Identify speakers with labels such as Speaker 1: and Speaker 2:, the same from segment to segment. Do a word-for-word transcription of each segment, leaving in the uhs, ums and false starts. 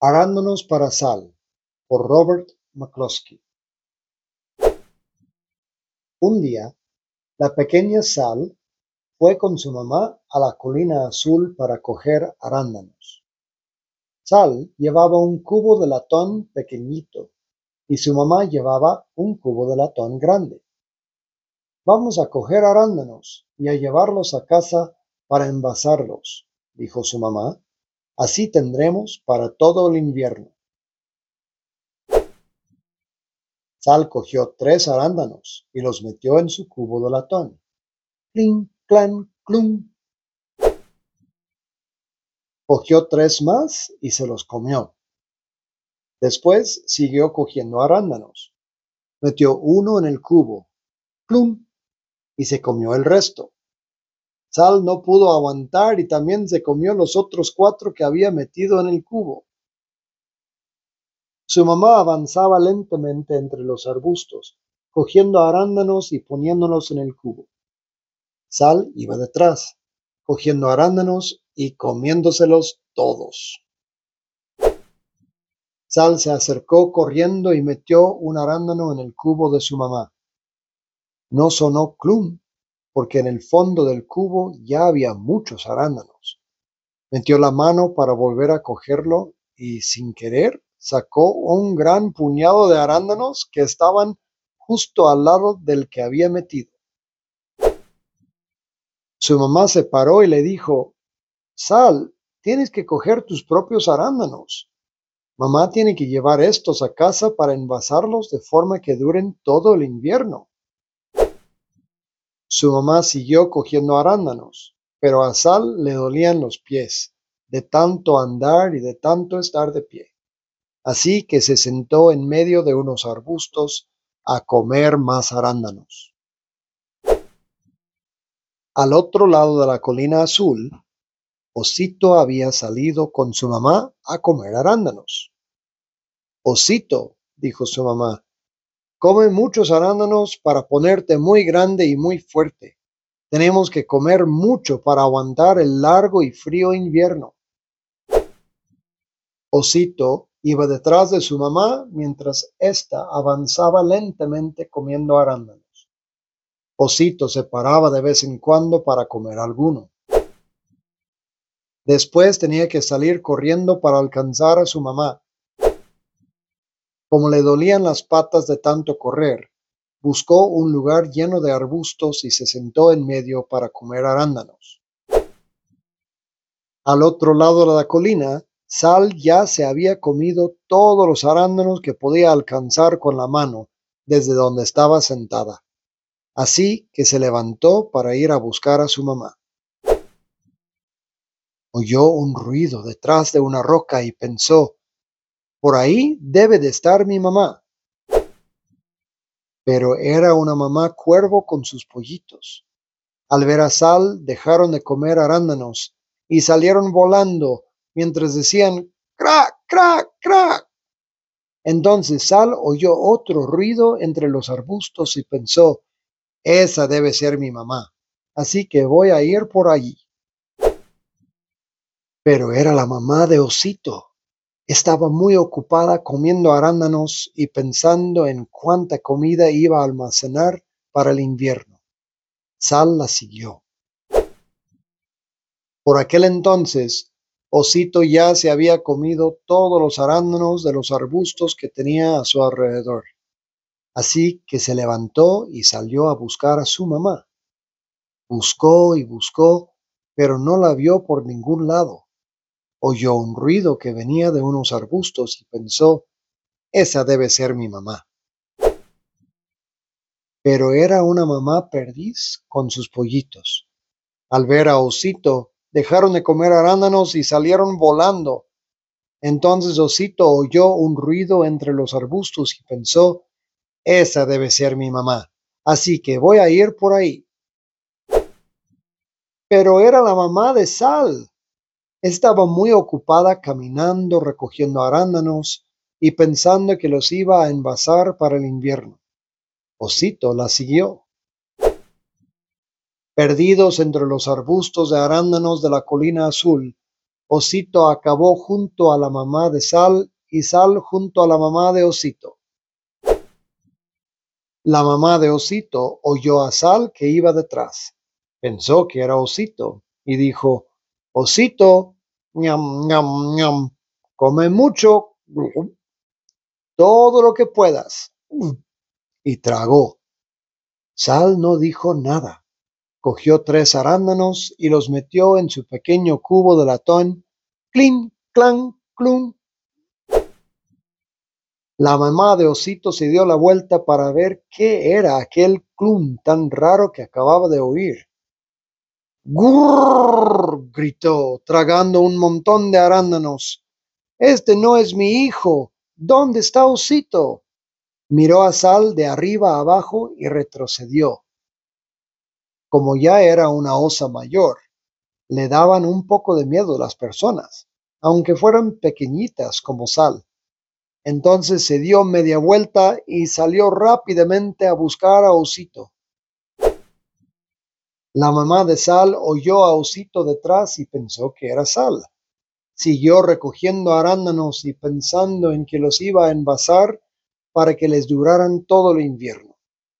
Speaker 1: Arándanos para Sal, por Robert McCloskey. Un día, la pequeña Sal fue con su mamá a la colina azul para coger arándanos. Sal llevaba un cubo de latón pequeñito y su mamá llevaba un cubo de latón grande. Vamos a coger arándanos y a llevarlos a casa para envasarlos, dijo su mamá. Así tendremos para todo el invierno. Sal cogió tres arándanos y los metió en su cubo de latón. ¡Clink, clan, clum! Cogió tres más y se los comió. Después siguió cogiendo arándanos. Metió uno en el cubo, ¡plum!, y se comió el resto. Sal no pudo aguantar y también se comió los otros cuatro que había metido en el cubo. Su mamá avanzaba lentamente entre los arbustos, cogiendo arándanos y poniéndolos en el cubo. Sal iba detrás, cogiendo arándanos y comiéndoselos todos. Sal se acercó corriendo y metió un arándano en el cubo de su mamá. No sonó clum, porque en el fondo del cubo ya había muchos arándanos. Metió la mano para volver a cogerlo y, sin querer, sacó un gran puñado de arándanos que estaban justo al lado del que había metido. Su mamá se paró y le dijo: Sal, tienes que coger tus propios arándanos. Mamá tiene que llevar estos a casa para envasarlos de forma que duren todo el invierno. Su mamá siguió cogiendo arándanos, pero a Sal le dolían los pies, de tanto andar y de tanto estar de pie. Así que se sentó en medio de unos arbustos a comer más arándanos. Al otro lado de la colina azul, Osito había salido con su mamá a comer arándanos. Osito, dijo su mamá, come muchos arándanos para ponerte muy grande y muy fuerte. Tenemos que comer mucho para aguantar el largo y frío invierno. Osito iba detrás de su mamá mientras ésta avanzaba lentamente comiendo arándanos. Osito se paraba de vez en cuando para comer alguno. Después tenía que salir corriendo para alcanzar a su mamá. Como le dolían las patas de tanto correr, buscó un lugar lleno de arbustos y se sentó en medio para comer arándanos. Al otro lado de la colina, Sal ya se había comido todos los arándanos que podía alcanzar con la mano desde donde estaba sentada. Así que se levantó para ir a buscar a su mamá. Oyó un ruido detrás de una roca y pensó: por ahí debe de estar mi mamá. Pero era una mamá cuervo con sus pollitos. Al ver a Sal, dejaron de comer arándanos y salieron volando mientras decían «crac, crac, crac». Entonces Sal oyó otro ruido entre los arbustos y pensó: esa debe ser mi mamá, así que voy a ir por allí. Pero era la mamá de Osito. Estaba muy ocupada comiendo arándanos y pensando en cuánta comida iba a almacenar para el invierno. Sal la siguió. Por aquel entonces, Osito ya se había comido todos los arándanos de los arbustos que tenía a su alrededor. Así que se levantó y salió a buscar a su mamá. Buscó y buscó, pero no la vio por ningún lado. Oyó un ruido que venía de unos arbustos y pensó: esa debe ser mi mamá. Pero era una mamá perdiz con sus pollitos. Al ver a Osito, dejaron de comer arándanos y salieron volando. Entonces Osito oyó un ruido entre los arbustos y pensó: esa debe ser mi mamá, así que voy a ir por ahí. Pero era la mamá de Sal. Estaba muy ocupada caminando, recogiendo arándanos y pensando que los iba a envasar para el invierno. Osito la siguió. Perdidos entre los arbustos de arándanos de la colina azul, Osito acabó junto a la mamá de Sal y Sal junto a la mamá de Osito. La mamá de Osito oyó a Sal que iba detrás. Pensó que era Osito y dijo: Osito, ñam, ñam, ñam, come mucho, todo lo que puedas. Y tragó. Sal no dijo nada. Cogió tres arándanos y los metió en su pequeño cubo de latón. ¡Clin, clan, clun! La mamá de Osito se dio la vuelta para ver qué era aquel clum tan raro que acababa de oír. ¡Gurr! Gritó, tragando un montón de arándanos. Este no es mi hijo. ¿Dónde está Osito? Miró a Sal de arriba a abajo y retrocedió. Como ya era una osa mayor, le daban un poco de miedo las personas, aunque fueran pequeñitas como Sal. Entonces se dio media vuelta y salió rápidamente a buscar a Osito. La mamá de Sal oyó a Osito detrás y pensó que era Sal. Siguió recogiendo arándanos y pensando en que los iba a envasar para que les duraran todo el invierno.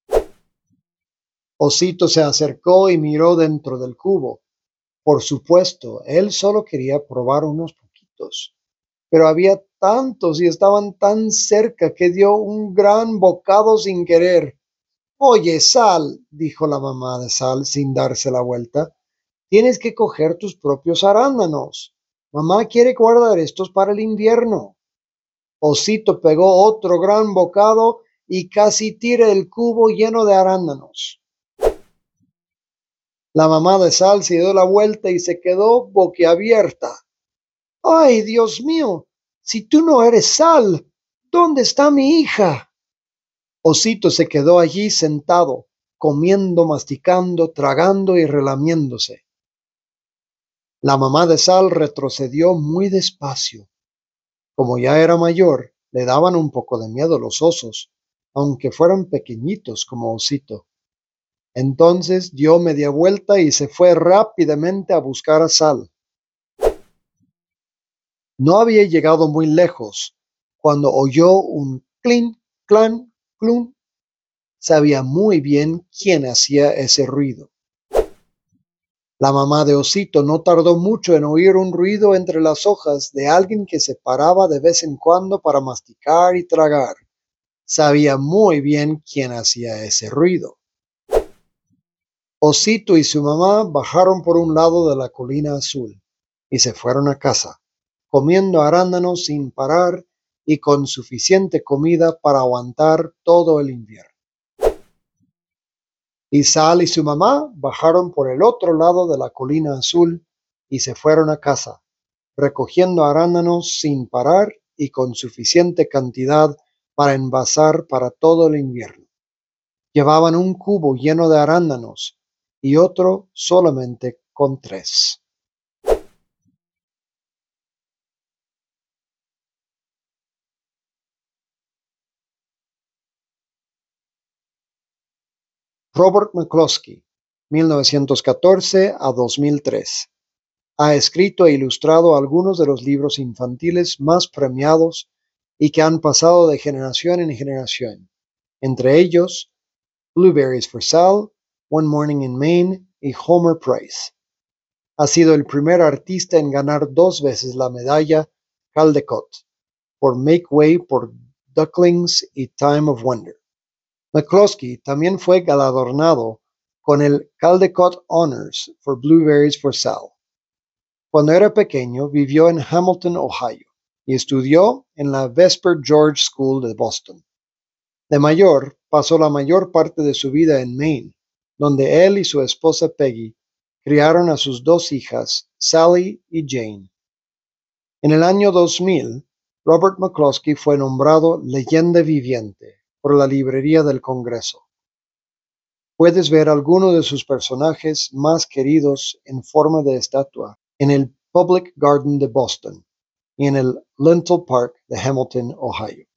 Speaker 1: Osito se acercó y miró dentro del cubo. Por supuesto, él solo quería probar unos poquitos, pero había tantos y estaban tan cerca que dio un gran bocado sin querer. Oye, Sal, dijo la mamá de Sal sin darse la vuelta, tienes que coger tus propios arándanos. Mamá quiere guardar estos para el invierno. Osito pegó otro gran bocado y casi tira el cubo lleno de arándanos. La mamá de Sal se dio la vuelta y se quedó boquiabierta. ¡Ay, Dios mío! Si tú no eres Sal, ¿dónde está mi hija? Osito se quedó allí sentado, comiendo, masticando, tragando y relamiéndose. La mamá de Sal retrocedió muy despacio. Como ya era mayor, le daban un poco de miedo los osos, aunque fueran pequeñitos como Osito. Entonces dio media vuelta y se fue rápidamente a buscar a Sal. No había llegado muy lejos cuando oyó un clin, clan, clun. Sabía muy bien quién hacía ese ruido. La mamá de Osito no tardó mucho en oír un ruido entre las hojas de alguien que se paraba de vez en cuando para masticar y tragar. Sabía muy bien quién hacía ese ruido. Osito y su mamá bajaron por un lado de la colina azul y se fueron a casa, comiendo arándanos sin parar y con suficiente comida para aguantar todo el invierno. Y Sal y su mamá bajaron por el otro lado de la colina azul y se fueron a casa, recogiendo arándanos sin parar y con suficiente cantidad para envasar para todo el invierno. Llevaban un cubo lleno de arándanos y otro solamente con tres. Robert McCloskey, mil novecientos catorce a dos mil tres. Ha escrito e ilustrado algunos de los libros infantiles más premiados y que han pasado de generación en generación, entre ellos Blueberries for Sal, One Morning in Maine y Homer Price. Ha sido el primer artista en ganar dos veces la medalla Caldecott por Make Way for Ducklings y Time of Wonder. McCloskey también fue galardonado con el Caldecott Honors for Blueberries for Sal. Cuando era pequeño vivió en Hamilton, Ohio, y estudió en la Vesper George School de Boston. De mayor, pasó la mayor parte de su vida en Maine, donde él y su esposa Peggy criaron a sus dos hijas, Sally y Jane. En el año dos mil, Robert McCloskey fue nombrado Leyenda Viviente por la Librería del Congreso. Puedes ver algunos de sus personajes más queridos en forma de estatua en el Public Garden de Boston y en el Lintel Park de Hamilton, Ohio.